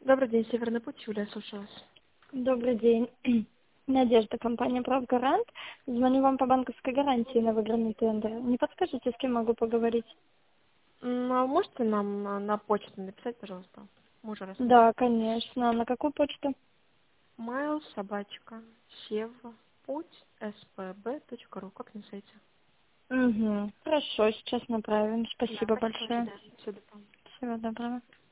Добрый день, Северный путь, Юлия, слушаю вас. Добрый день. Надежда, компания «Правгарант». Звоню вам по банковской гарантии на выигранный тендер. Не подскажите, с кем могу поговорить? А можете нам на почту написать, пожалуйста? Мы уже рассмотрим. Да, конечно. На какую почту? Mail, собачка, сев, путь, spb.ru, как на сайте. Угу. Хорошо, сейчас направим. Да, Спасибо спасибо, до большое. свидания. Всего доброго. Всего доброго.